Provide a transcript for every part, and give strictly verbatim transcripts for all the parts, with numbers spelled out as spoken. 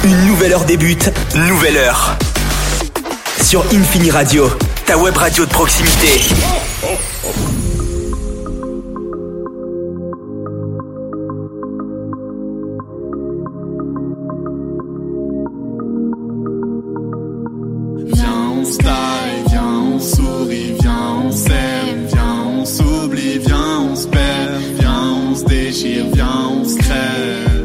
Une nouvelle heure débute, nouvelle heure. Sur Infini Radio, ta web radio de proximité. Viens, on se taille, viens, on sourit, viens, on s'aime, viens, on s'oublie, viens, on se perd, viens, on se déchire, viens, on se crève.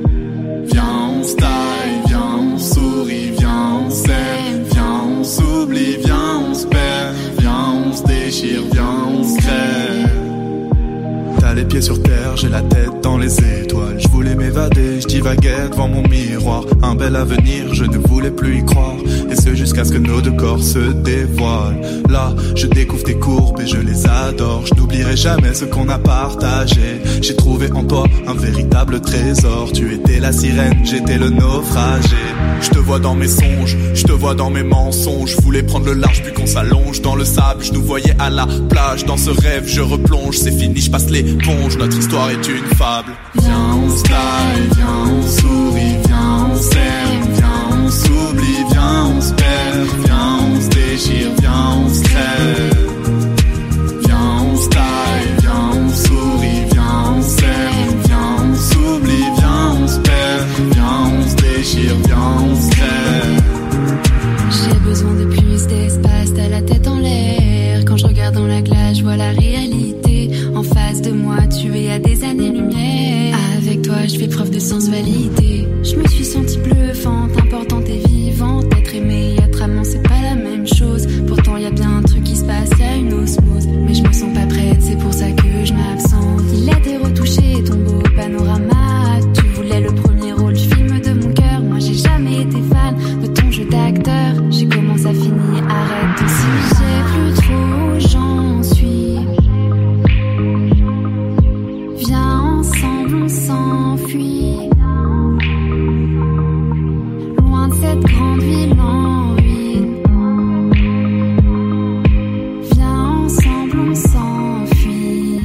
Viens, on se taille, viens, on sourit, viens, on s'aime, viens, on s'oublie, viens, on se perd, viens, on se déchire, viens, on se crève. T'as les pieds sur terre, j'ai la tête dans les étoiles. Je voulais m'évader, je divaguais devant mon miroir. Un bel avenir, je ne voulais plus y croire. Et ce jusqu'à ce que nos deux corps se dévoilent. Là, je découvre tes courbes et je les adore. Je n'oublierai jamais ce qu'on a partagé. J'ai trouvé en toi un véritable trésor. Tu étais la sirène, j'étais le naufragé. Je te vois dans mes songes, je te vois dans mes mensonges. Je voulais prendre le large puis qu'on s'allonge dans le sable. Je nous voyais à la plage, dans ce rêve je replonge. C'est fini, je passe l'éponge, notre histoire est une fable. Viens, on se taille, viens, on sourit, viens, on s'aime, viens, on s'oublie, viens, on se perd, viens, on se déchire, viens, on se crève. Viens, on se taille, viens, on sourit, viens, on s'aime, viens, on s'oublie, viens, on se perd, viens, on se déchire, viens, on se crève. J'ai besoin de plus d'espace, t'as la tête en l'air. Quand je regarde dans la glace, je vois la réalité. En face de moi, tu es à des années-lumière. Avec toi, je fais preuve de sensualité. Je me suis sentie bluffante, importante et vivante. Être aimée et être amant, c'est pas la même chose. Pourtant, y a bien un truc qui se passe, y a une osmose. Mais je me sens pas prête, c'est pour ça que je m'absente. Il a été retouché, ton beau panorama. Tu voulais le premier rôle du film de mon cœur. Moi, j'ai jamais été fan de ton jeu d'acteur. J'ai commencé à finir, arrête aussi. J'ai plus trop, j'en suis. Viens ensemble, on s'enfuit. Loin de cette grande ville en ruine. Viens ensemble, on s'enfuit.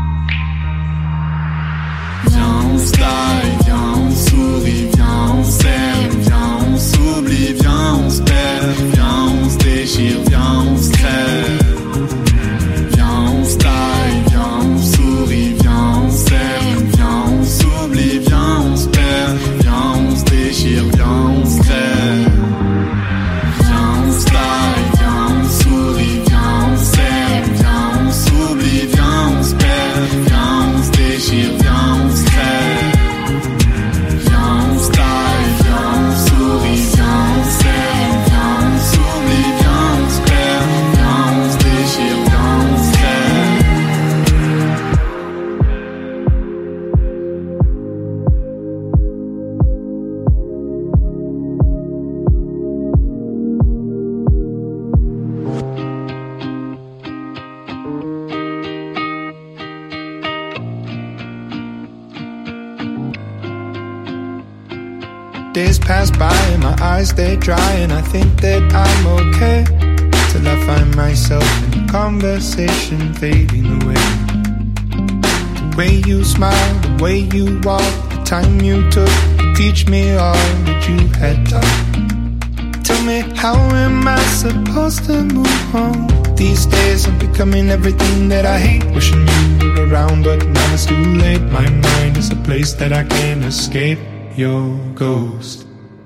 Viens, on se taille, viens, on sourit, viens, on s'aime, viens, on s'oublie, viens, on se perd, viens, on se déchire, viens, on se crève. Viens, on se taille, viens, on sourit, viens, on s'aime, viens, on s'oublie, viens, on se perd, viens, on se déchire, viens, on se crève. Viens, on se taille, viens, on sourit, viens, on s'aime, viens, on s'oublie, viens, on se perd, viens, on se déchire, viens, on se crève. Viens, on se taille, viens, on sourit, viens, on s'aime, viens, on s'oublie, viens, on se perd, viens, on se déchire, viens, on se crève. Days pass by and my eyes stay dry, and I think that I'm okay till I find myself in a conversation fading away. The way you smile, the way you walk, the time you took to teach me all that you had taught. Tell me, how am I supposed to move on? These days I'm becoming everything that I hate. Wishing you were around, but now it's too late. My mind is a place that I can't escape your ghost.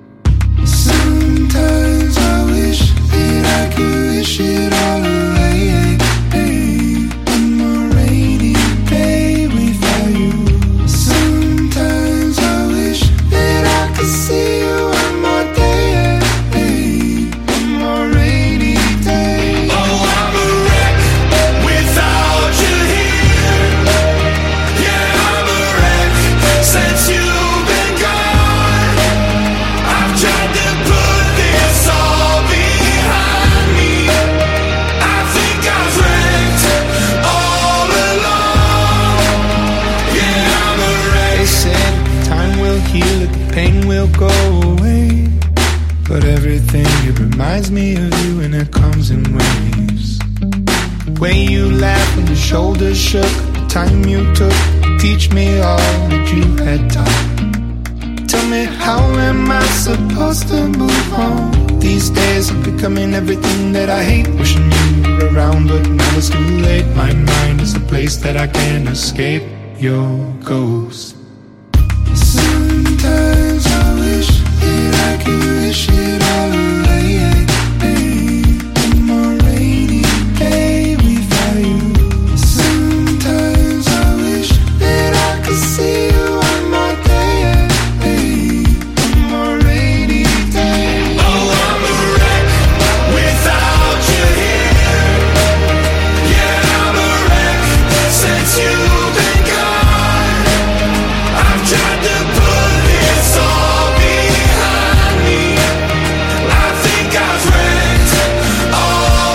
Sometimes I wish that I could wish it all away. One more rainy day without you. Sometimes I wish that I could see you one more day. One more rainy day. Oh, I'm a wreck without you here. Yeah, I'm a wreck since you've been gone. I've tried to put this all behind me. I think I've wrecked all along. Yeah, I'm a wreck. They said time will heal it, the pain will go away. But everything, it reminds me of you, and it comes in waves. The way you laughed when your shoulders shook, the time you took to teach me all that you had taught. Tell me, how am I supposed to move on? These days I'm becoming everything that I hate. Wishing you were around, but now it's too late. My mind is a place that I can't escape your ghost. Sometimes I wish that I could wish it all away. One more rainy day without you. Sometimes I wish that I could see you one more day. One more rainy day. Oh, I'm a wreck without you here. Yeah, I'm a wreck since you've been gone. I've tried to put this all behind me. I think I've wrecked all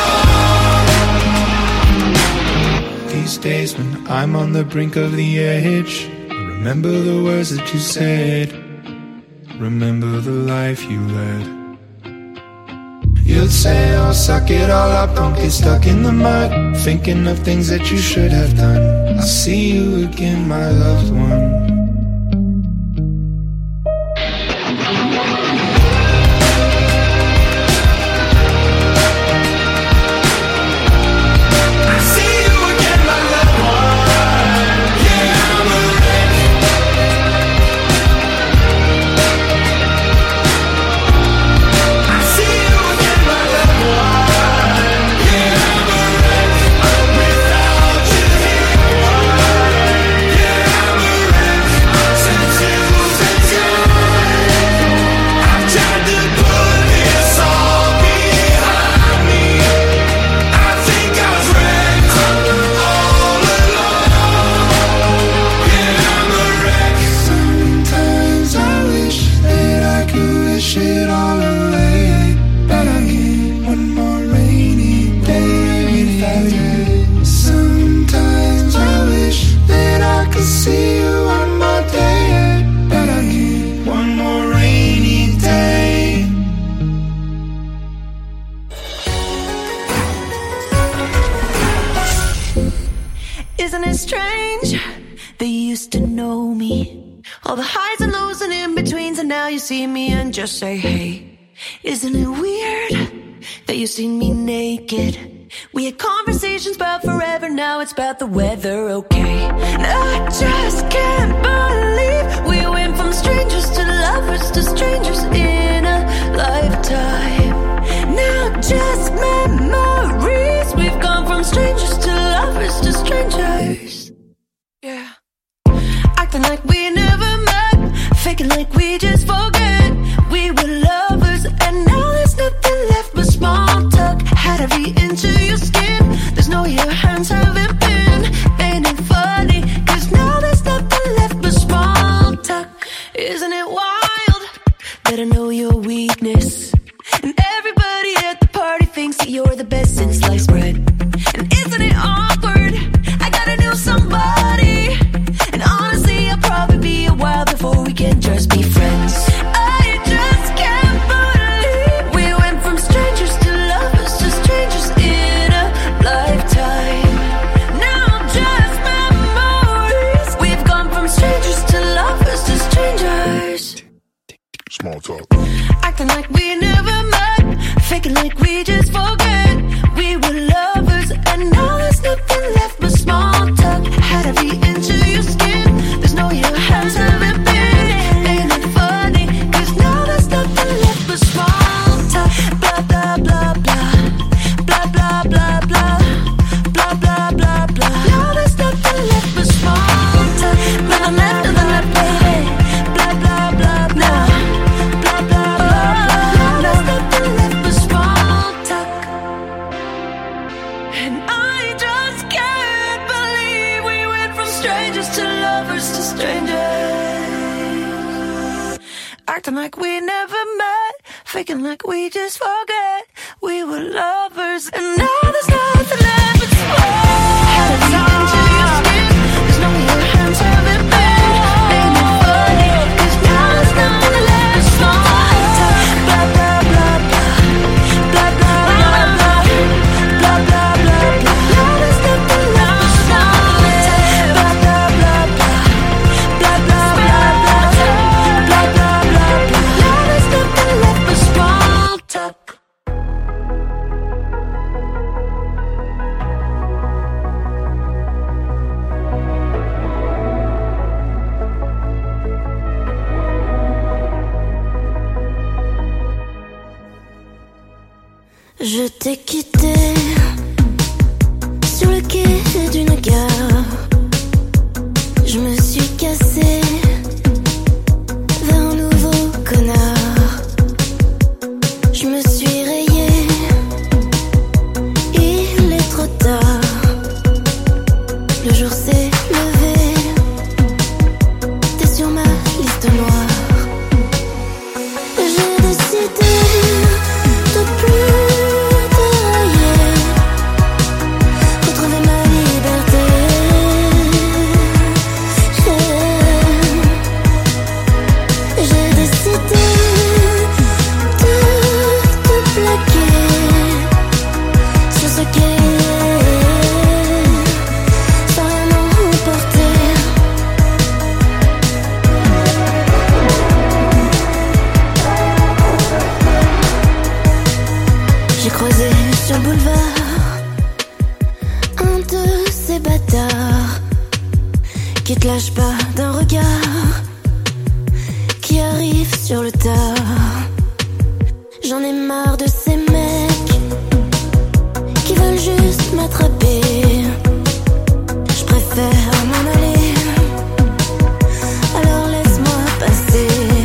along. These days when I'm on the brink of the edge, I remember the words that you said. Remember the life you led. You'd say, oh, suck it all up, don't get stuck in the mud, thinking of things that you should have done. I'll see you again, my loved one. I see you again, my loved one. Yeah, I'm a wreck. I see you again, my loved one. Yeah, I'm a wreck without you here. Yeah, I'm a wreck since you've been gone. I've tried to put this all behind me. I think I've wrecked all along. Yeah, I'm a wreck. Sometimes I wish that I could wish it all away, but I need one more rainy day without you. Sometimes I wish that I could see you one more day, but I need one more rainy day. Isn't it strange that you used to know me? All the highs and lows and in-betweens, and now you see me and just say, hey. Isn't it weird that you seen me naked? We had conversations about forever, now it's about the weather, okay? And I just can't believe we went from strangers to lovers to strangers in a lifetime. Now just memories, we've gone from strangers to lovers to strangers. Yeah. Acting like we never met, faking like we just forget. We were lovers and now there's nothing left but small talk. Had to be into your skin, there's no your hands haven't been. Ain't it funny, cause now there's nothing left but small talk. Isn't it wild that I know your weakness? And everybody at the party thinks that you're the best since sliced bread. And isn't it awkward, I got a new somebody. And honestly, I'll probably be a while before we can just be friends. I just can't believe we went from strangers to lovers to strangers in a lifetime. Now just memories, we've gone from strangers to lovers to strangers. Small talk. Acting like we never met, faking like we just forget. We were lovers and now there's nothing left but small talk. Had to be into your skin, there's no your hands haven't been. Ain't it funny, cause now there's nothing left but small talk. Blah blah blah blah, blah blah blah blah, blah blah blah blah. Now there's nothing left but small talk. Nothing left, nothing left, baby. Blah blah blah blah, blah blah blah blah. Now there's nothing left but small talk. And I just can't believe we went from strangers to lovers to strangers. Acting like we never met, faking like we just forget. We were lovers and now there's nothing left but small. Had to be into your skin, there's no your hands haven't been. Ain't it funny, cause now there's nothing left but small talk. Blah blah blah blah, blah blah blah blah, blah blah blah blah. Now there's nothing left but small talk. Blah blah blah blah, blah blah blah blah, blah blah blah blah. Je t'ai quitté sur le quai d'une gare. Je me suis cassée vers un nouveau connard. Je me suis rayée, il est trop tard. Le jour s'est levé, t'es sur ma liste noire. J'ai décidé de plus dérailler, retrouver ma liberté. J'ai décidé de te plaquer sur ce quai, sans rien emporter. J'ai croisé sur le boulevard un de ces bâtards qui te lâche pas d'un regard, qui arrive sur le tard. J'en ai marre de ces mecs qui veulent juste m'attraper. Je préfère m'en aller, alors laisse-moi passer.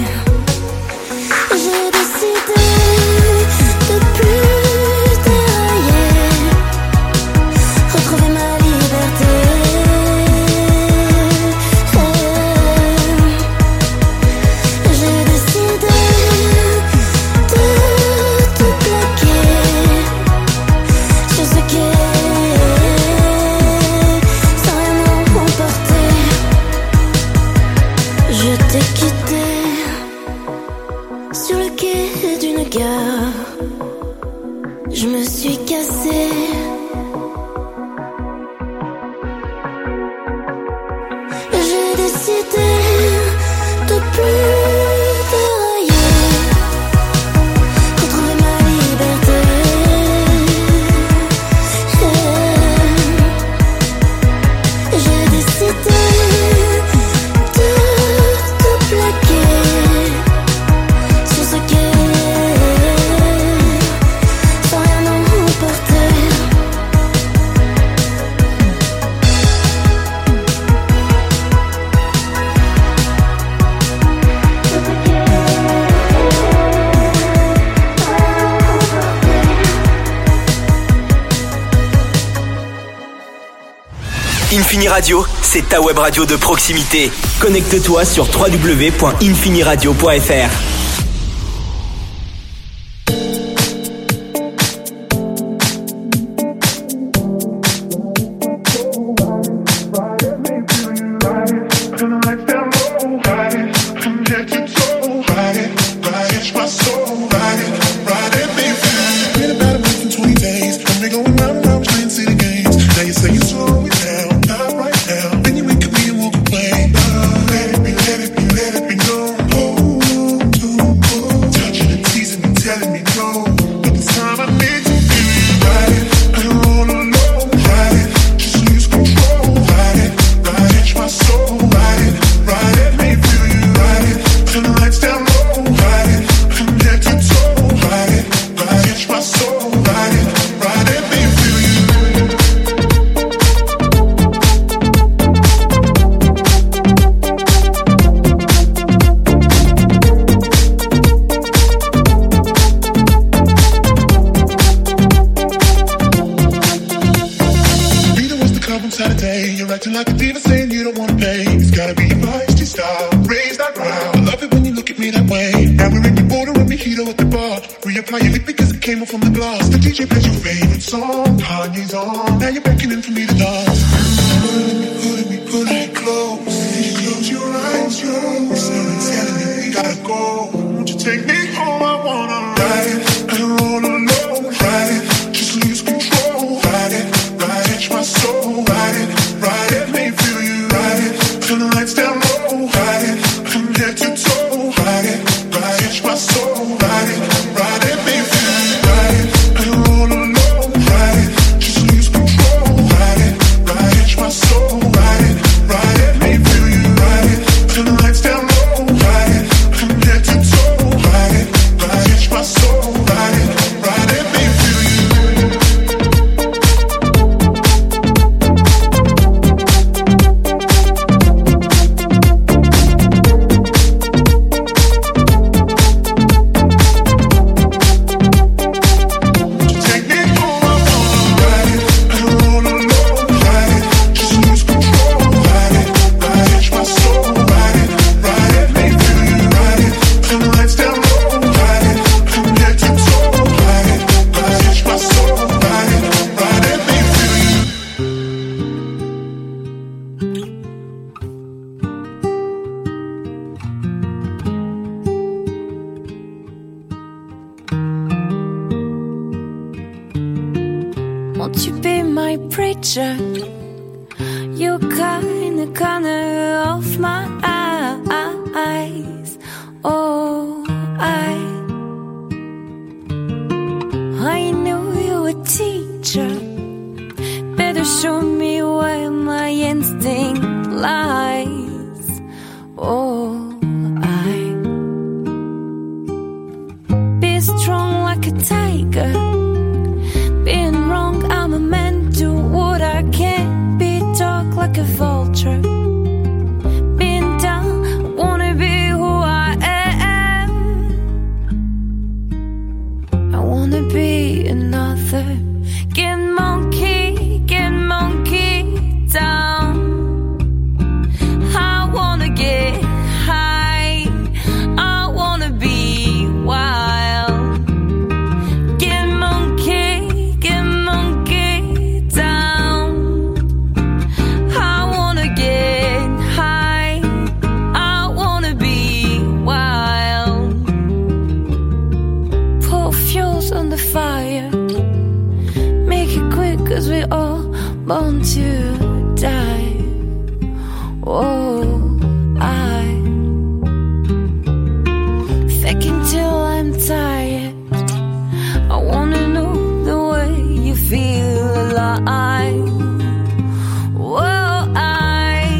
J'ai décidé de plus dérailler, retrouver ma liberté. J'ai décidé de te plaquer sur ce quai, sans rien emporter. Je t'ai quitté sur le quai d'une gare. Je me suis cassée. J'ai décidé de plus dérailler, retrouver ma liberté. J'ai décidé de te plaquer sur ce quai, sans rien emporter. Infini Radio, c'est ta web radio de proximité. Connecte-toi sur w w w point infini radio point f r. Ride it, Won't you be my preacher? You're kinda, kinda off my eyes. Oh, I I knew you were a teacher. Better show me where my instinct lies. Oh, I be strong like a tiger. Being wrong, I'm a man, do what I can. Be dark like a vulture. Being down, I wanna be who I am. I wanna be another. Get monkey, get monkey down. I wanna get high. I wanna be wild. Get monkey, get monkey down. I wanna get high. I wanna be wild. Pour fuels on the fire. Make it quick, cause we all born to die. Oh, I faking till I'm tired. I wanna know the way you feel alive. Oh, I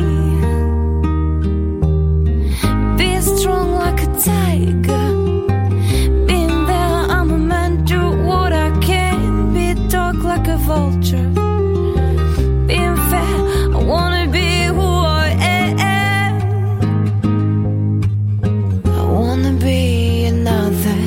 be strong like a tiger. Being there, I'm a man, do what I can. Be dark like a vulture. Being fair, I wanna be who I am. I wanna be another.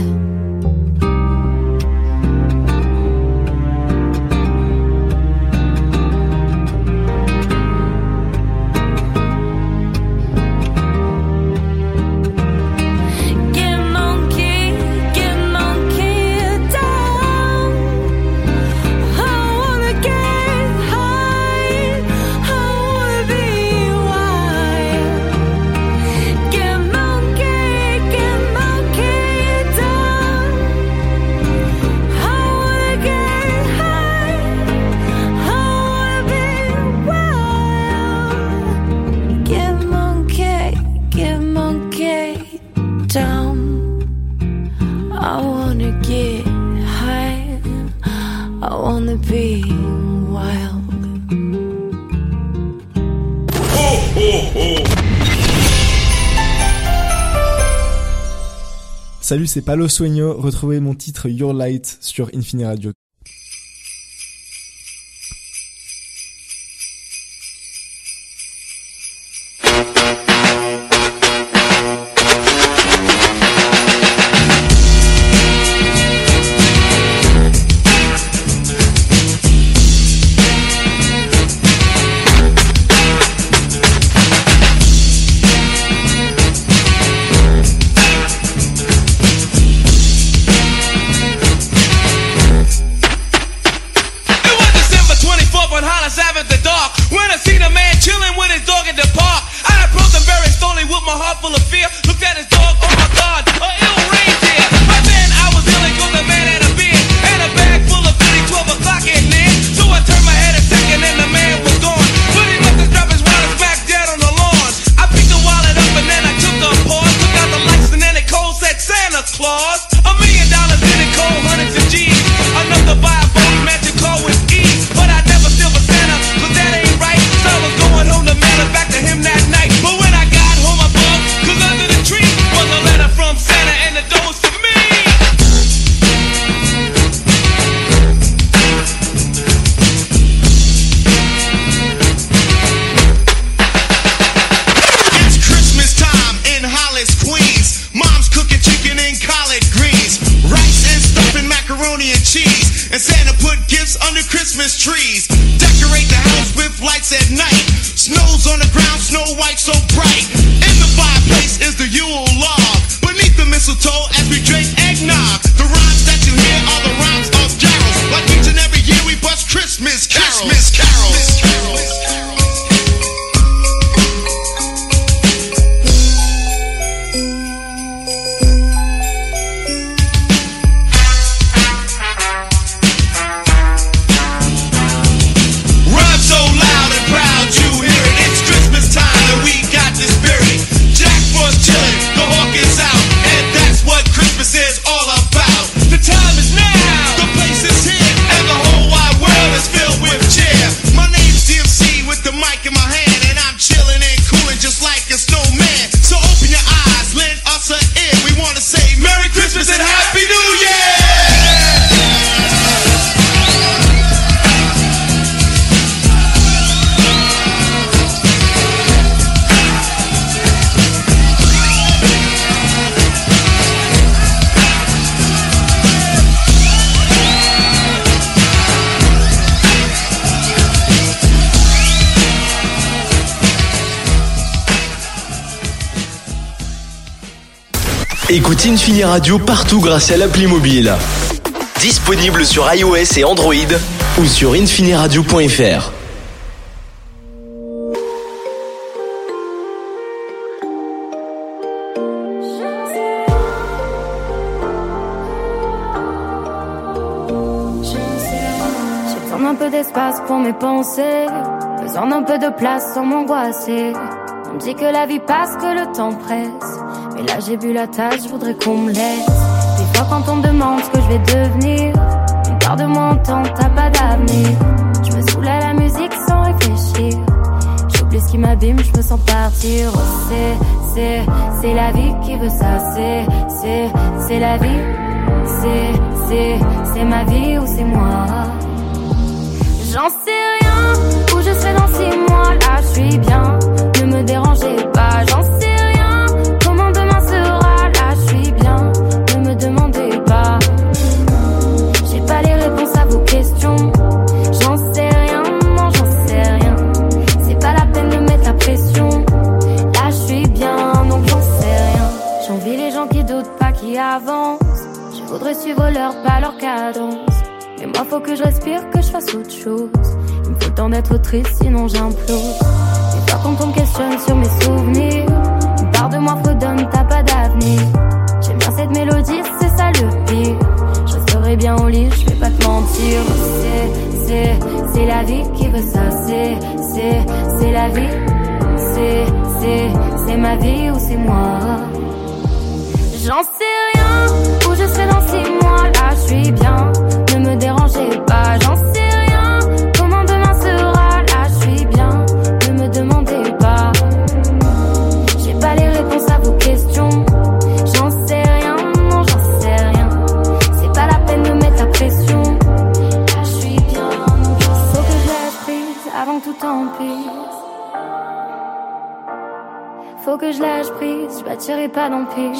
Get monkey, get monkey down. I wanna get high. I wanna be wild. Get monkey, get monkey down. I wanna get high. I wanna be wild. Get monkey, get monkey down. I wanna get high. I wanna be wild. Salut, c'est Palo Sueño. Retrouvez mon titre Your Light sur Infini Radio. Écoute Infini Radio partout grâce à l'appli mobile. Disponible sur iOS et Android ou sur infiniradio point f r. J'ai besoin d'un peu d'espace pour mes pensées, besoin d'un peu de place sans m'angoisser. On me dit que la vie passe, que le temps presse, mais là j'ai bu la tasse, je voudrais qu'on me laisse. Des fois quand on me demande ce que je vais devenir, une part de moi entend t'as pas d'avenir. Je me saoule à la musique sans réfléchir, j'oublie ce qui m'abîme, je me sens partir. Oh, c'est, c'est, c'est la vie qui veut ça, c'est, c'est, c'est la vie. C'est, c'est, c'est ma vie ou c'est moi. J'en sais rien, où je serai dans six mois, là je suis bien. Ne me dérangez pas, j'en sais rien. Comment demain sera, là je suis bien. Ne me demandez pas, j'ai pas les réponses à vos questions. J'en sais rien, non j'en sais rien. C'est pas la peine de mettre la pression. Là je suis bien, donc j'en sais rien. J'envie les gens qui doutent pas, qui avancent. Je voudrais suivre leur pas, leur cadence. Mais moi faut que je respire, que je fasse autre chose. Il me faut le temps d'être triste, sinon j'implose. Et toi quand on me questionne sur mes souvenirs, une part de moi fredonne, t'as pas d'avenir. J'aime bien cette mélodie, c'est ça le pire. Je resterai bien au lit, je vais pas te mentir. C'est, c'est, c'est la vie qui veut ça. C'est, c'est, c'est la vie. C'est, c'est, c'est ma vie ou c'est moi. J'en sais rien, où je serai dans six mois, là je suis bien. Ne me dérangez pas, j'en sais rien. Comment demain sera, là je suis bien. Ne me demandez pas, j'ai pas les réponses à vos questions. J'en sais rien, non j'en sais rien. C'est pas la peine de mettre la pression. Là je suis bien, donc faut que je lâche prise avant que tout empire. Faut que je lâche prise, je bâtirai pas d'empire.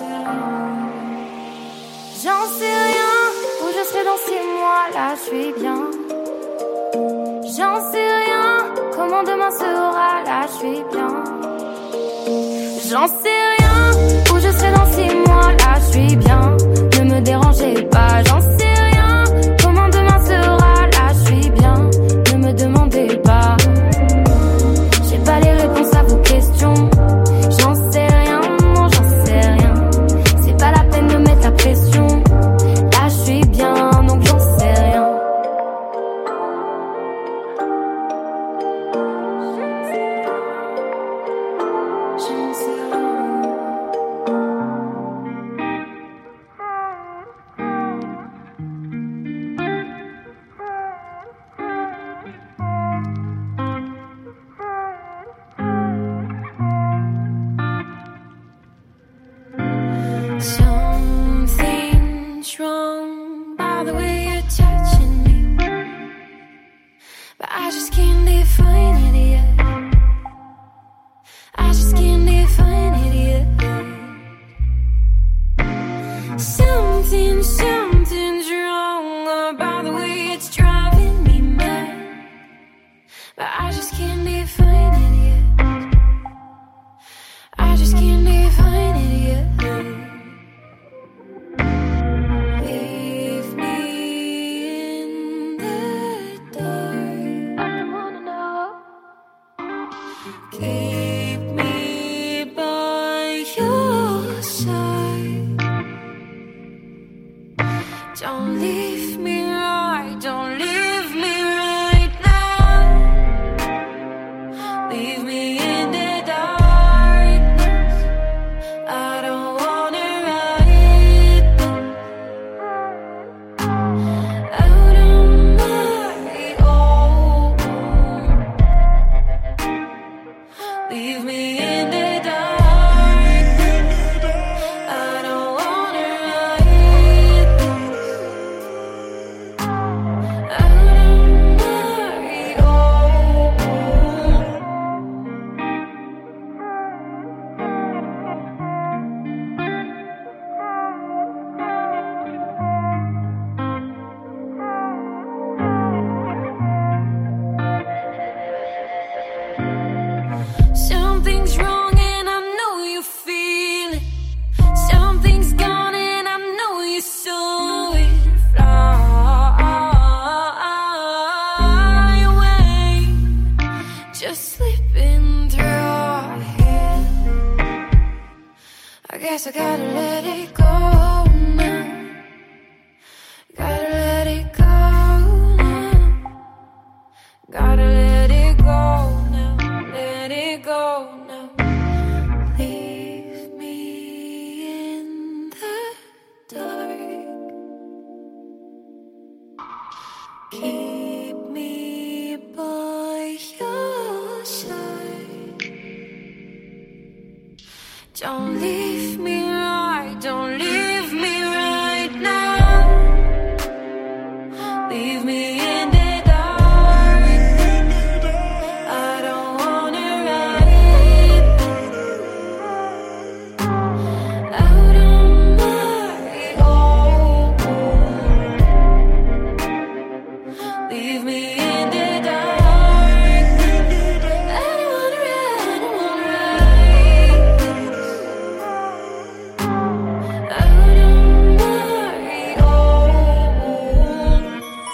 J'en sais rien, où je serai dans six mois, là je suis bien. J'en sais rien, comment demain sera, là je suis bien. J'en sais rien, où je serai dans six mois, là je suis bien. Ne me dérangez pas, j'en sais rien, comment demain sera, là je suis bien. Ne me demandez pas, j'ai pas les réponses à vos questions. J'en sais rien, non j'en sais rien. C'est pas la peine de mettre la pression. Là je suis bien, donc j'en sais rien. J'en sais rien. Something's wrong by the way you're touching me, but I just can't define it yet. I just can't define it yet. Something, something's wrong about the way it's driving me mad, but I just can't define it yet. I just can't define it yet. Leave me in the dark. I don't wanna know. Keep me by your side. Don't leave me right, don't leave me right now. Leave me in the darkness. I don't wanna ride out of my own. Leave me in the darkness. I don't wanna ride out of my own. Something's wrong and I guess I gotta let it go now. Gotta let it go now. Gotta let it go now. Let it go now. Leave me in the dark. Keep me by your side. Don't leave me right, don't leave me right now. Leave me in the dark. I don't wanna ride out on my own. Leave me in the dark. I don't wanna ride, I don't wanna ride out on my own.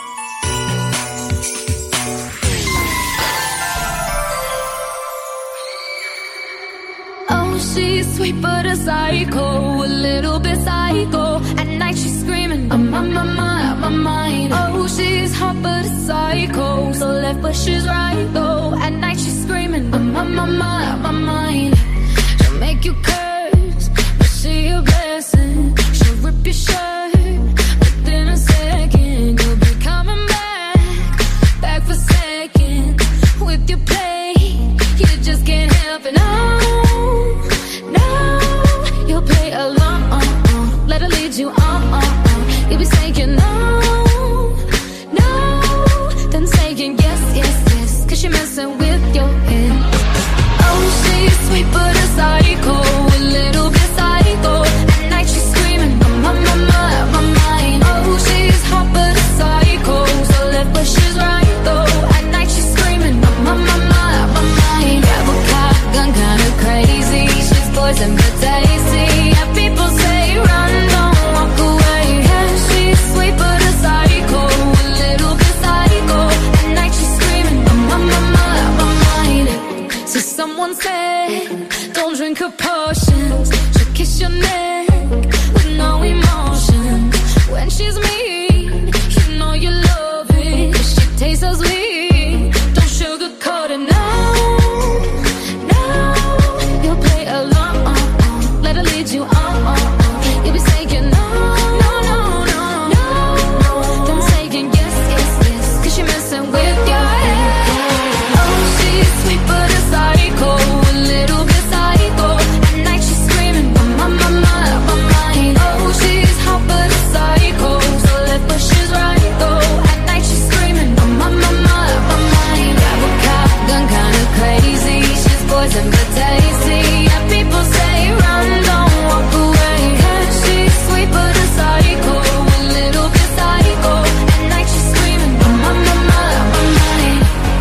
Oh, she's sweet but a psycho, a little bit psycho. At night she's screaming, I'm on my mind, my mind. Oh, she's hot but a psycho, so left but she's right though. At night she's screaming, I'm on my mind, my mind. She'll make you curse, but she a blessing. She'll rip your shirt within a second. You'll be coming back, back for second. With your play, you just can't help it. No, no, you'll play along. Let her lead you on. You'll be saying no, no, then saying yes, yes, yes, cause you're messing with your head. Oh, she's sweet but a psycho, a little bit psycho. At night she's screaming, I'm on my mind, my mind. Oh, she's hot but a psycho, so left but she's right though. At night she's screaming, I'm on my mind, my mind. Grab a cop gun, kinda crazy. She's poison but tasty. Yeah, people say run, don't walk away. Yeah, she's sweet but a psycho, a little bit psycho. At night she's screaming, I'm on my mind, my mind. So someone said, don't drink her potions. She'll kiss your neck with no emotion. When she's mean, you know you love it. She tastes so sweet, don't sugarcoat it. No, no, you'll play along. Let her lead you on. You'll be saying no, no, no, no, no. Then saying yes, yes, yes, cause you're messing with your head. Oh, she's sweet but a psycho, a little bit psycho. At night she's screaming, I'm on my mind, my mind. Oh, she's hot but a psycho, so left but she's right though. At night she's screaming, I'm on my mind, my mind. Grab a cop gun, kinda crazy. She's poison but tasty. Yeah, people say run, don't walk away. Yeah, she's sweet but a psycho, a little bit psycho. At night she's screaming, I'm on my mind, my mind.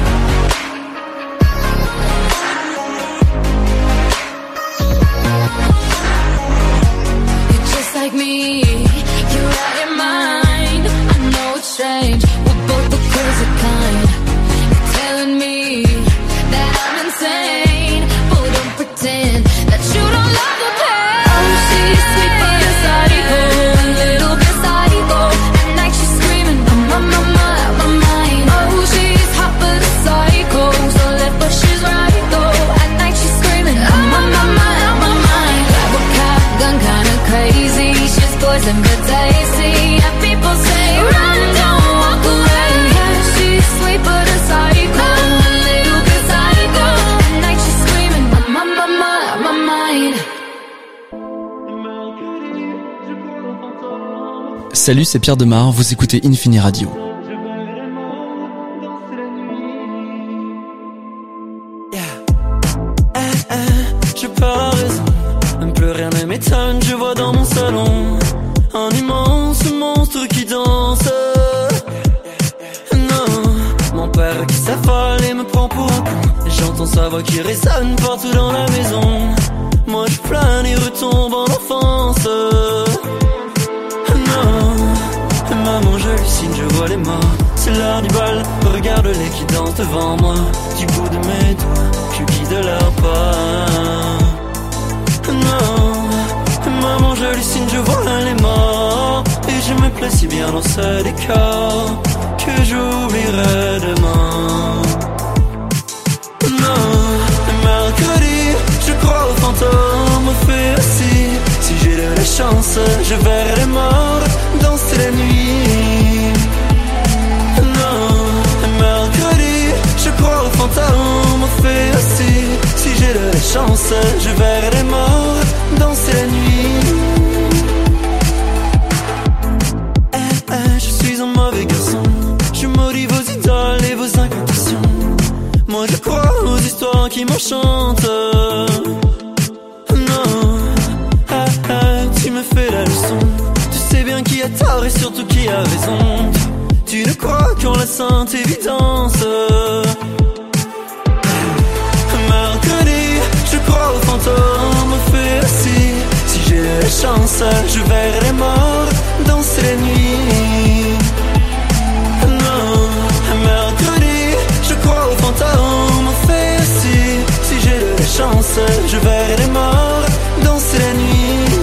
You're just like me, you're out your mind. I know it's strange, we're both the crazy kind. You're telling me that I'm insane, but don't pretend that you don't love the pain. Oh, she's sweet but a psycho, a little bit psycho. At night she's screaming, I'm on my mind, my mind. Oh, she's hot but a psycho, so left but she's right though. At night she's screaming, I'm on my mind, my mind. Grab a cop gun, kinda crazy. She's poison but tasty. Yeah, people say run, don't walk away. Yeah, she's sweet but a psycho, a little bit psycho. At night she's screaming, I'm on my mind, my mind. Salut, c'est Pierre Demar, vous écoutez Infini Radio. Je perds la raison, même plus rien ne m'étonne. Je vois dans mon salon un immense monstre qui danse. Non, mon père qui s'affale et me prend pour un con. J'entends sa voix qui résonne partout dans la maison. Moi je plane et retombe en enfance. Non, maman j'hallucine, je vois les morts. C'est l'heure du bal, regarde-les qui dansent devant moi. Du bout de mes doigts, je guide leur pas. Non, bien dans ce décor que j'oublierai demain. Non, le mercredi, je crois aux fantômes, au fait aussi. Si j'ai de la chance, je verrai les morts danser la nuit. Non, le mercredi, je crois aux fantômes, au fait aussi. Si j'ai de la chance, je verrai les morts danser la nuit. Eh, eh, je suis un mauvais garçon. Je maudis vos idoles et vos incantations. Moi je crois aux histoires qui m'enchantent. Non, ah, ah, tu me fais la leçon. Tu sais bien qui a tort et surtout qui a raison. Tu ne crois qu'en la sainte évidence. Mercredi, je crois aux fantômes, au fait aussi. Si j'ai la chance, je verrai les morts danser la nuit. Non, mercredi, je crois aux fantômes, au fait aussi. Si j'ai de la chance, je verrai les morts danser la nuit.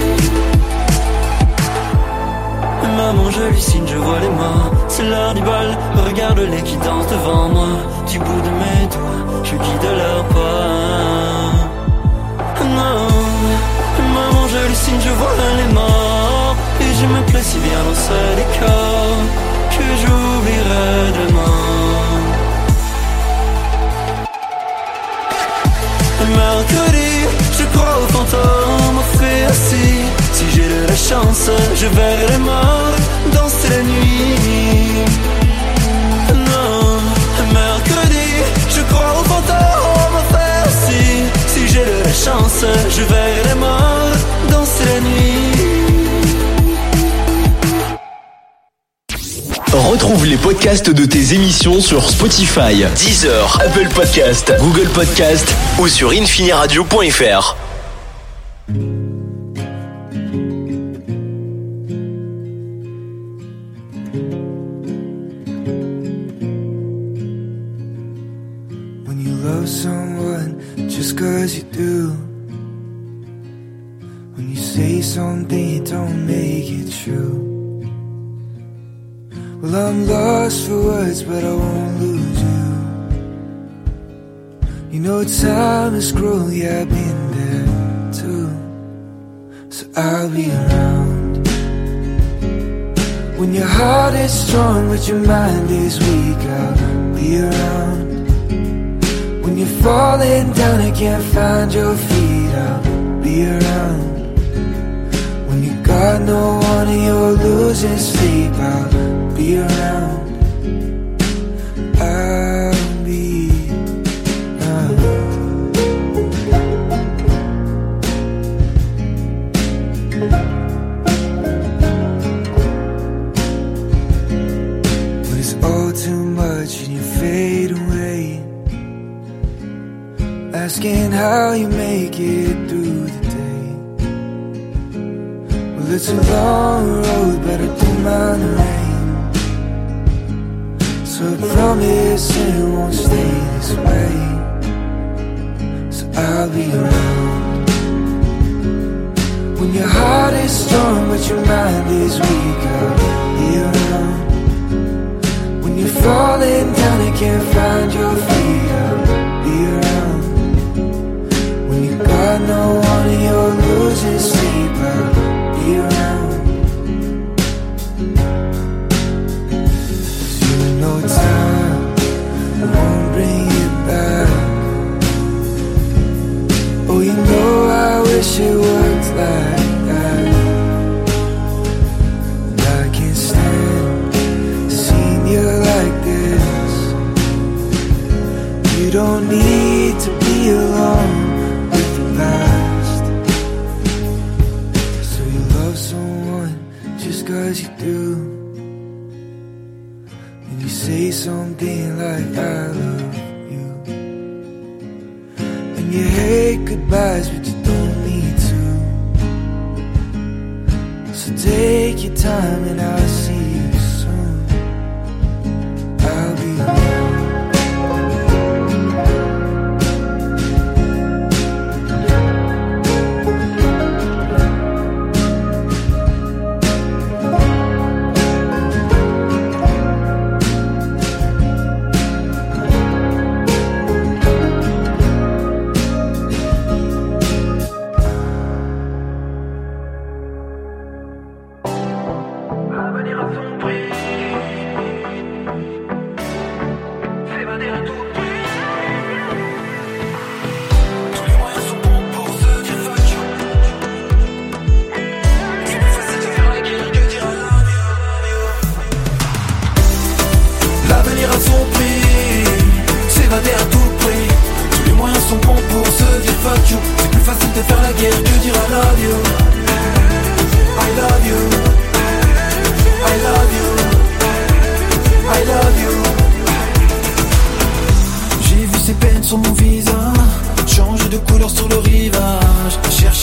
Maman, je lui signe, je vois les morts. C'est l'heure du bal, regarde-les qui dansent devant moi. Du bout de mes doigts, je guide leur pas. Non, maman, je lui signe, je vois les morts. Et je me plais si bien dans ce décor que j'oublierai demain. Mercredi, je crois aux fantômes, au fait aussi. Si j'ai de la chance, je verrai les morts danser la nuit. Non, mercredi, je crois aux fantômes, au fait aussi. Si j'ai de la chance, je verrai les morts danser la nuit. Retrouve les podcasts de tes émissions sur Spotify, Deezer, Apple Podcast, Google Podcast ou sur infiniradio point f r. When you love someone just cause you do, when you say something you don't make it true. Well, I'm lost for words, but I won't lose you. You know time is cruel, yeah, I've been there too. So I'll be around when your heart is strong, but your mind is weak. I'll be around when you're falling down and can't find your feet. I'll be around when you got no one and you're losing sleep. I'll be around, I'll be around. When it's all too much and you fade away, asking how you make it through the day. Well, it's a long road, but I don't mind the rain. So I promise it won't stay this way. So I'll be around when your heart is strong but your mind is weak. I'll be around when you're falling down and can't find your feet. I'll be around when you got no one and you're losing sleep. I'll be around. No time, I won't bring it back. Oh, you know I wish it worked like that. And I can't stand seeing you like this. You don't need to be alone with the past. So you love someone just cause you do. You say something like I love you, and you hate goodbyes but you don't need to. So take your time and I'll see you soon. I'll be around.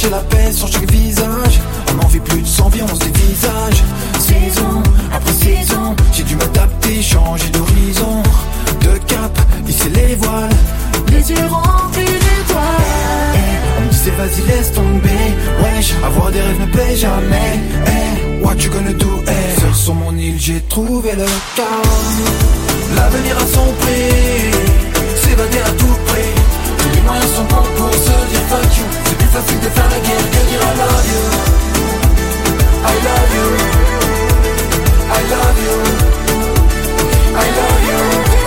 chercher la paix sur chaque visage. On n'en vit plus de s'envie, on se dévisage. Saison après saison, j'ai dû m'adapter, changer d'horizon. De cap, hisser les voiles, les yeux remplis d'étoiles. On me disait vas-y laisse tomber, wesh, avoir des rêves ne paie jamais. Hey, what you gonna do, hey. Seul sur mon île j'ai trouvé le calme. L'avenir a son prix, s'évader à tout prix. Tous les moyens sont bons pour se dire fuck you. C'est plus facile de faire la guerre que dire I love you. I love you, I love you, I love you.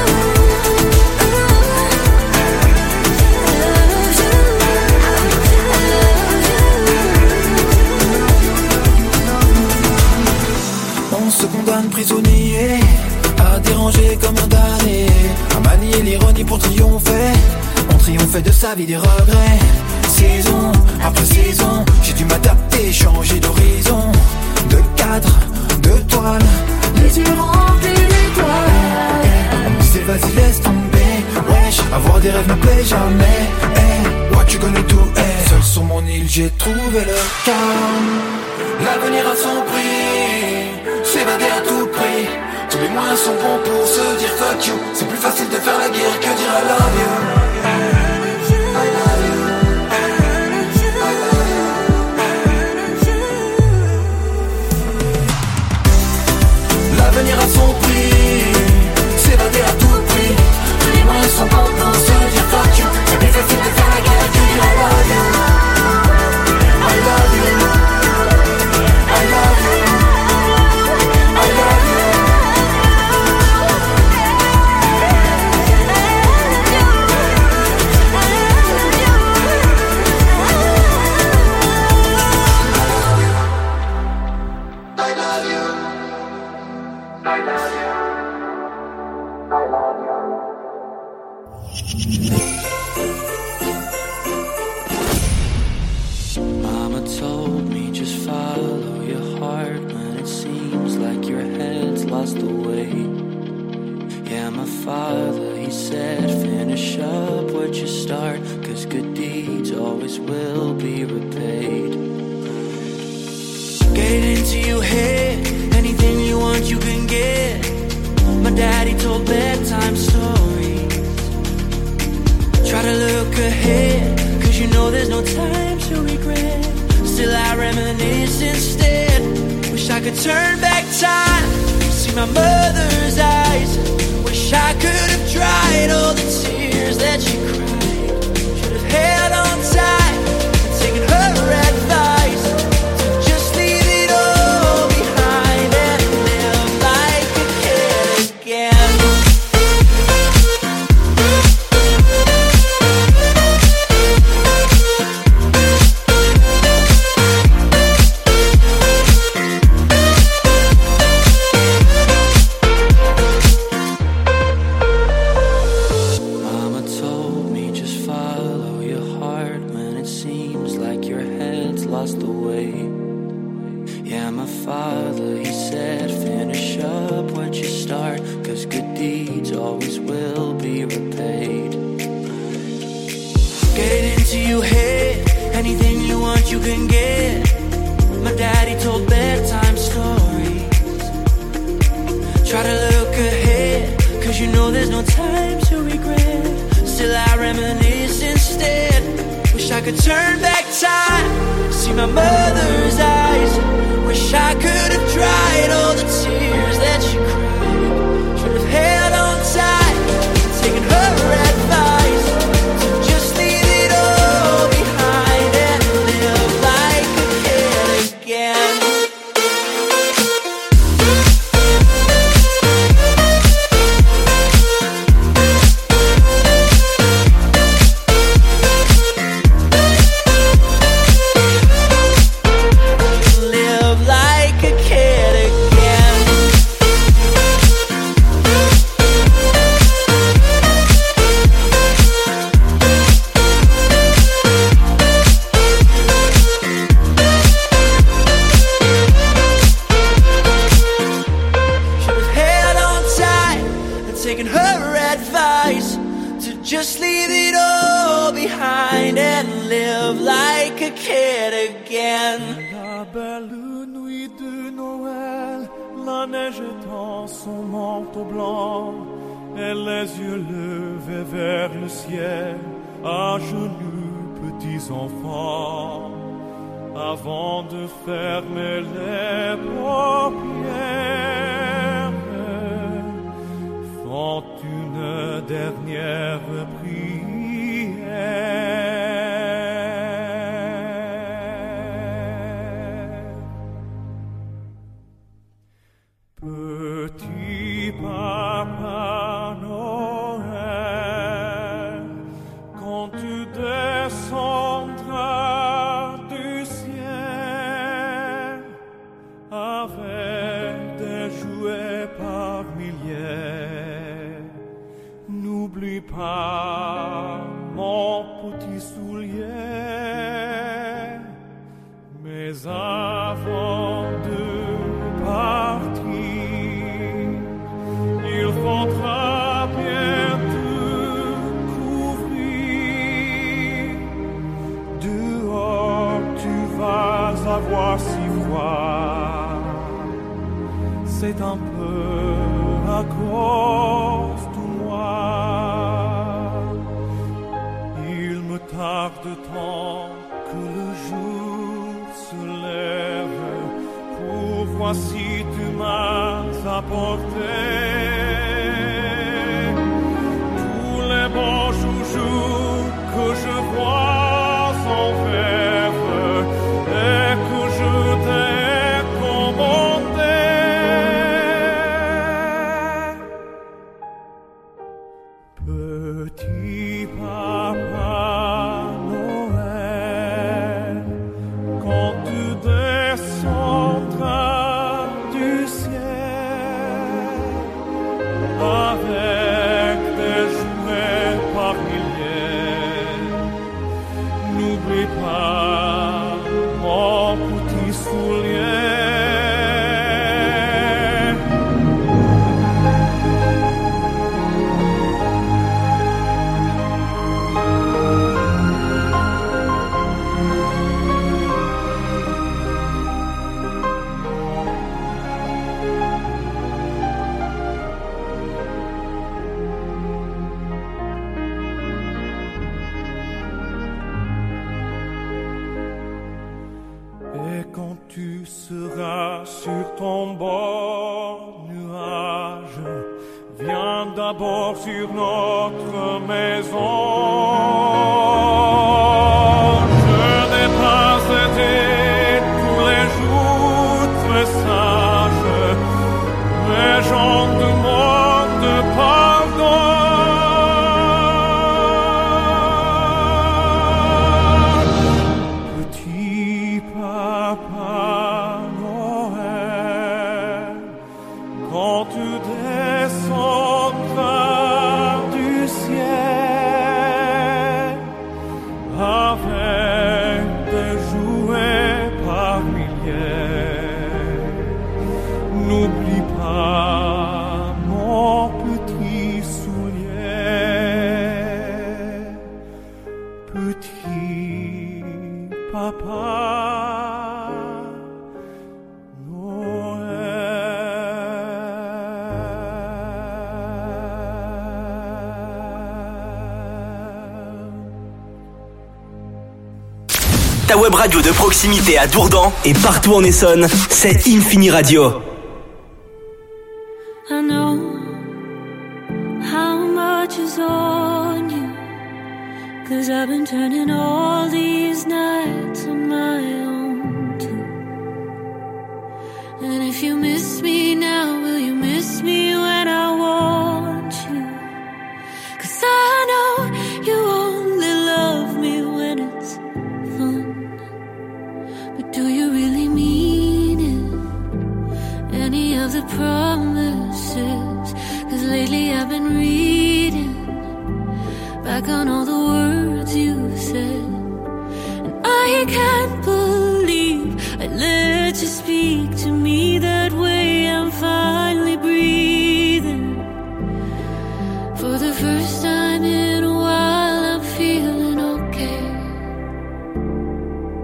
On se condamne prisonnier à déranger comme un damné, à manier l'ironie pour triompher. On triomphait de sa vie des regrets. Saison après saison, j'ai dû m'adapter, changer d'horizon. De cadre, de toile, les yeux remplis d'étoiles. On me disait vas-y laisse tomber, wesh, avoir des rêves ne plaît jamais. Hey, what you gonna do, hey. Seul sur mon île j'ai trouvé le calme. L'avenir a son prix, s'évader à tout prix. Tous les moyens sont bons pour se dire fuck you. C'est plus facile de faire la guerre que dire I love you. L'avenir a son prix, s'évader à tout prix. Tous les moyens sont bons pour se dire fuck you. C'est plus facile de faire la guerre que dire I love you. I love you, I love you, I love you. Mama told me just follow your heart when it seems like your head's lost the way. Yeah, my father, he said finish up what you start, cause good deeds always will be repaid. Get it into your head, anything you want you can get. My daddy told bedtime stories. Try to look ahead, cause you know there's no time to regret. Still I reminisce instead. Wish I could turn back time, see my mother's eyes. Wish I could have dried all the tears that she cried. Should have held on tight and taken her advice to just leave it all behind and live like a kid again. a kid again. La belle nuit de Noël, la neige étend son manteau blanc, et les yeux levés vers le ciel, à genoux petits enfants, avant de fermer les paupières, font une dernière prière. Petit Papa Noël, quand tu descendras du ciel avec des jouets par milliers, n'oublie pas mon petit soulier. Mais avant de partir, il faudra bien te couvrir. Dehors, tu vas avoir si froid. C'est un peu à cause de moi. Il me tarde tant que le jour se lève pour voir si tu m'as apporté tous les bons joujoux que je vois en rêve et que je t'ai commandé. Petit Papa Noël, quand tu descendras du ciel avec des jouets par milliers, n'oublie pas mon petit soulier. Et quand tu seras sur ton bord nuage, viens d'abord sur notre maison. Je n'ai pas été tous les jours très sage, mais j'en demande pardon. Petit Papa Noël, quand tu descendras du ciel avec des jouets par milliers, n'oublie pas mon petit soulier. Petit Papa Ta web radio de proximité à Dourdan et partout en Essonne, c'est Infini Radio. I know how much is on you, 'cause I've been turning all these nights on my own too. And if you miss me now, will you miss me when I want you? 'Cause I know you only love me when it's fun. But do you really mean it? Any of the promises? 'Cause lately I've been reading back on all the words you said, and I can't believe I let you speak to me that way. I'm finally breathing for the first time in a while. I'm feeling okay.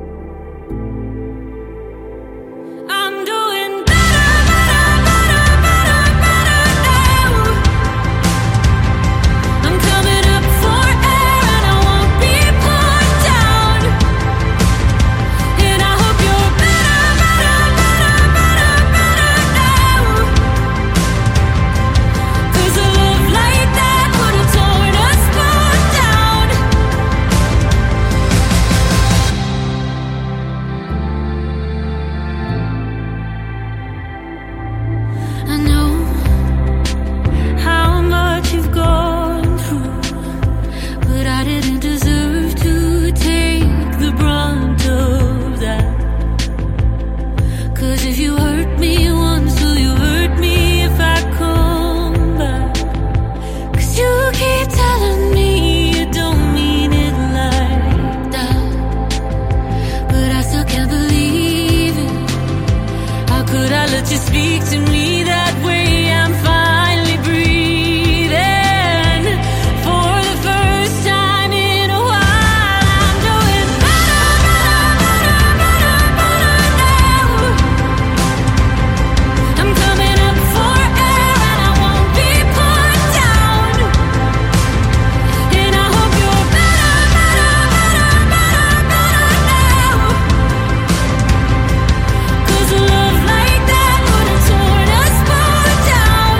that you speak to me that way. I'm finally breathing for the first time in a while. I'm doing better, better, better, better, better now. I'm coming up for air and I won't be put down. And I hope you're better, better, better, better, better now. 'Cause a love like that would have torn us both down.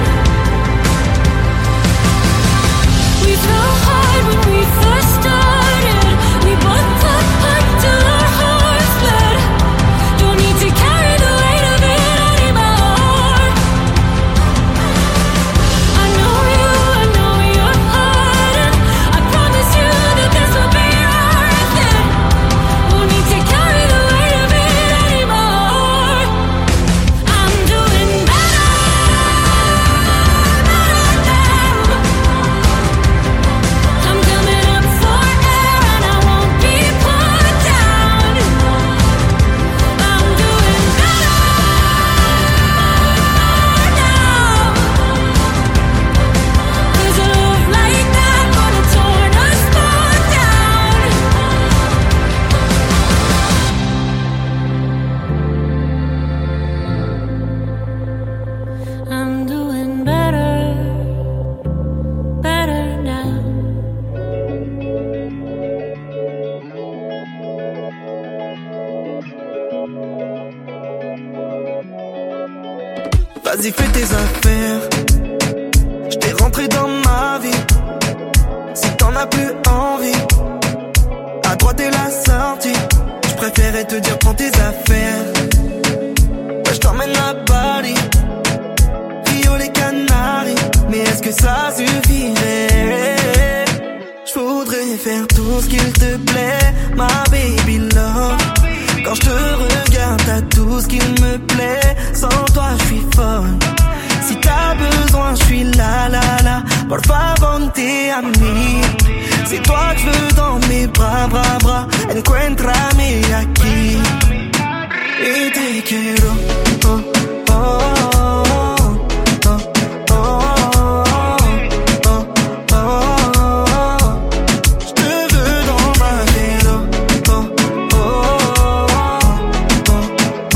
We fell hard when we first started. We both put hurt till our hearts bled. Don't need to carry the weight of it anymore. I know you, I know you're hurting. I promise you that this will be worth it. Won't need to carry the weight of it anymore. I'm doing better, better now. I'm coming up for air and I won't be put down. I'm doing better now. 'Cause a love like that would have torn us both down. I'm doing better, better now. Vas-y, fais tes affaires. J't'ai rentré dans ma vie. Si t'en as plus envie, à droite est la sortie. J'préférais te dire prends tes affaires. Bah, j't'emmène à Bali, Rio les Canaries. Mais est-ce que ça suffirait? J'voudrais faire tout ce qu'il te plaît, ma baby love. Quand je te regarde, t'as tout ce qu'il me plaît. Sans toi, je suis folle. Si t'as besoin, je suis là, là, là. Por favor, a mí. C'est toi que je veux dans mes bras, bras, bras. Encuéntrame aquí. Y te quiero. Oh, oh, oh, oh, oh, oh, oh, oh. Je te veux dans ma vélo. Oh, oh, oh, oh,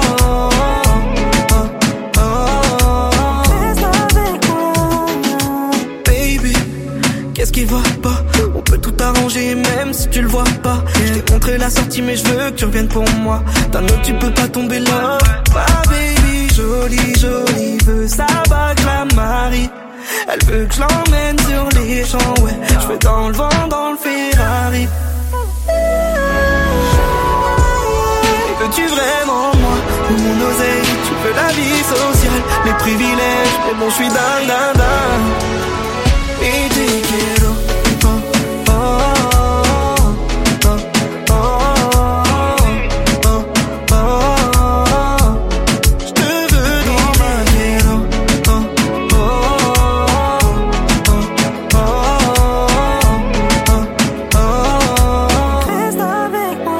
oh, oh. Reste avec moi. Baby, qu'est-ce qui va pas? On peut tout arranger même si tu le vois pas. Je t'ai montré la sortie mais je veux que tu reviennes pour moi. D'un autre tu peux pas tomber là. Ma baby, jolie, jolie, veut sa bague, la marie. Elle veut que je l'emmène sur les champs, ouais. Je veux dans le vent, dans le Ferrari. Veux-tu vraiment moi ou mon oseille? Tu veux la vie sociale, les privilèges. Mais bon, je suis dingue, dingue, dingue. Et te quiero. Oh, oh, oh, oh, oh, oh, oh. Je te veux dans ma vélo. Oh, oh, oh, oh, oh, oh. Reste avec moi.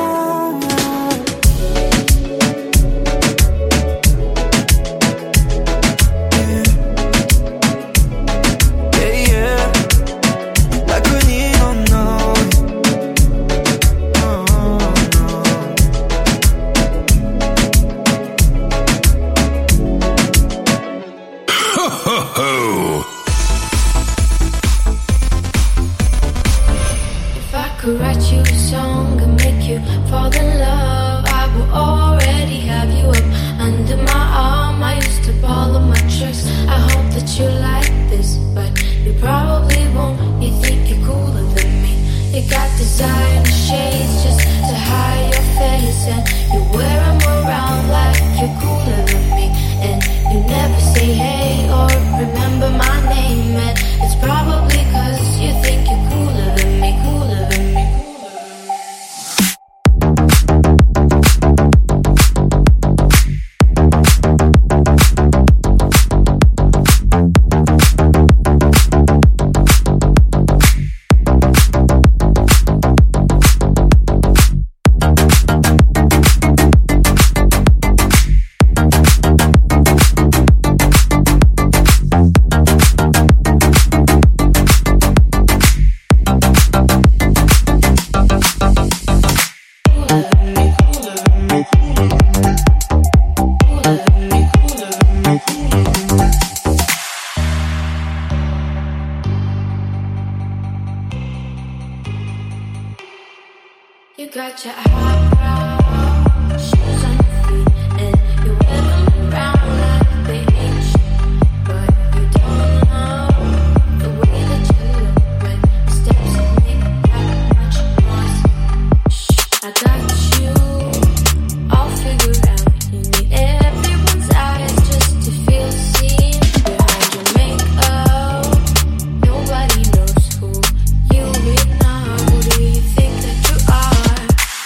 got your eyebrows, shoes on your feet, and you wear them around like they ain't shit. But you don't know the way that you look when the steps you make that much noise. Shh, I got you all figured out. You need everyone's eyes just to feel seen. Behind your makeup, nobody knows who you really are. Who do you think that you are?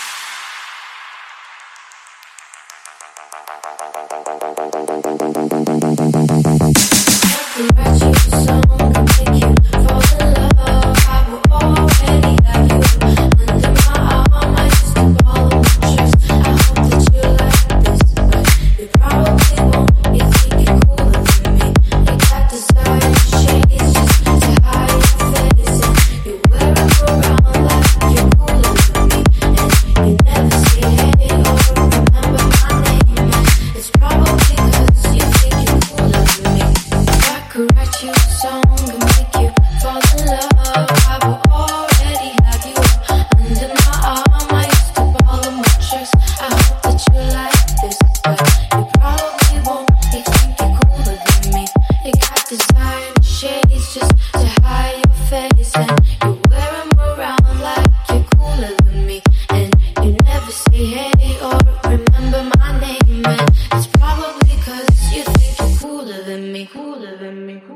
I can write you a song and make you fall in love. I will already have you under my arm. I used to call them tricks. I hope that you like this, but you probably won't. You think you're cooler than me. You got desire shades just to hide your face, and you wear them around like you're cooler than me. And you never say hey or remember my name. And it's probably 'cause you think you're cooler than me. If I could write you a song and make you fall in love, I will already have you under my arm. I used to call them tricks. I hope that you like this, but you probably won't. You think you're cooler than me. You got design shades just to hide your face, and you wear them around like you're cooler than me. And you never say hey or remember my name. And it's probably 'cause you think you're cooler than me, cooler than me,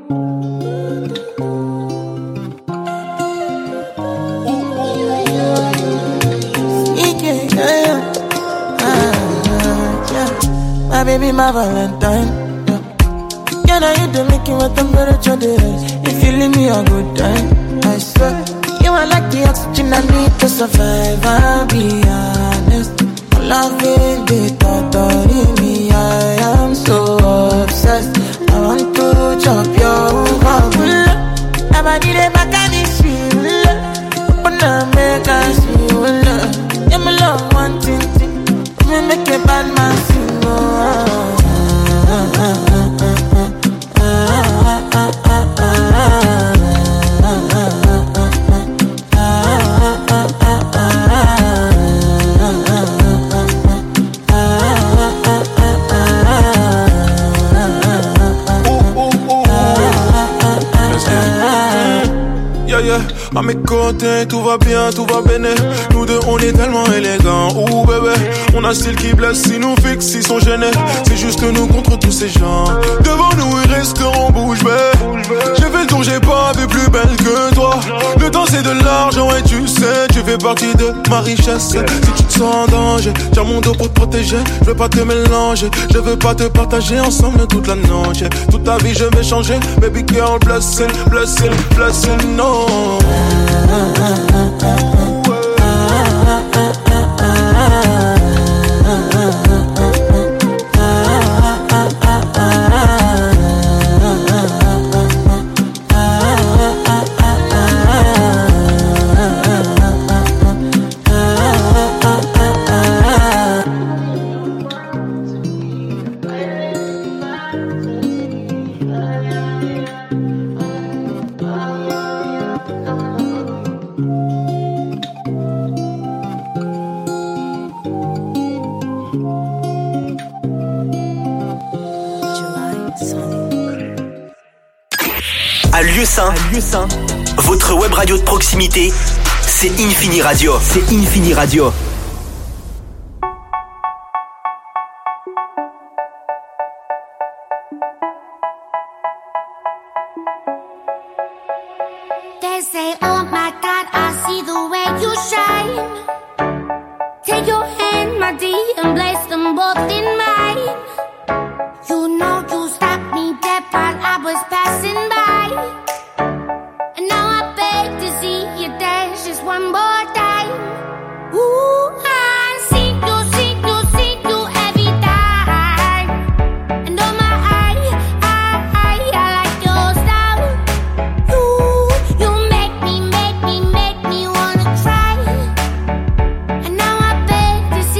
Yeah, yeah, yeah. Ah, yeah. My baby, my Valentine. Yeah. Can I hit the making with temperature days? If you leave me a good time, I swear. You are like the oxygen I need to survive. I'll be honest. My love is the thought of me. I am so obsessed. I want to chop your heart. I need a back and it's you. Open up, make us you love. Yeah, my love, one thing, thing. Me make a bad man sing. Oh, ah, ah, ah, ah, ah, ah, ah, ah, ah. À mes côtés, tout va bien, tout va béné. Nous deux, on est tellement élégants. Ouh bébé, on a un style qui blesse. Si nous fixe, ils sont gênés. C'est juste nous contre tous ces gens. Devant nous, ils resteront bouche bée. J'ai fait le tour, j'ai pas vu plus belle que toi. Le temps, c'est de l'argent et tu sais, tu fais partie de ma richesse. Si tu te sens en danger, tiens mon dos pour te protéger. Je veux pas te mélanger, je veux pas te partager ensemble toute la noche. Toute ta vie, je vais changer. Baby girl, blessing, blessing, blessing, no. À Lieu-Saint, Lieu-Saint, votre web radio de proximité, c'est Infini Radio. C'est Infini Radio. They say, oh my God, I see the way you shine. Take your hand, my dear, and place them both in